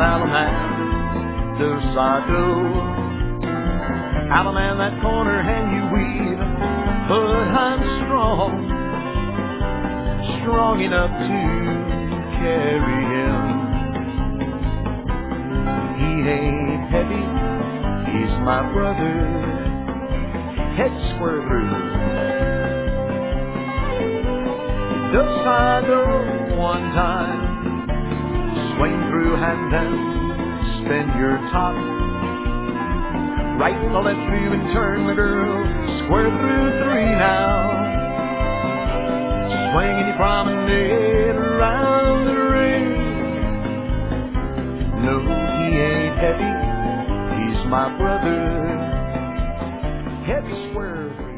Alaman, Dosado. Alaman, that corner hand you weave, but I'm strong enough to carry him. He ain't heavy, he's my brother, head square through. Dosado one time, swing through hand and spin your top. Right the left through and turn the girl, square through three now. Swinging your promenade around the ring. No, he ain't heavy, he's my brother, head square.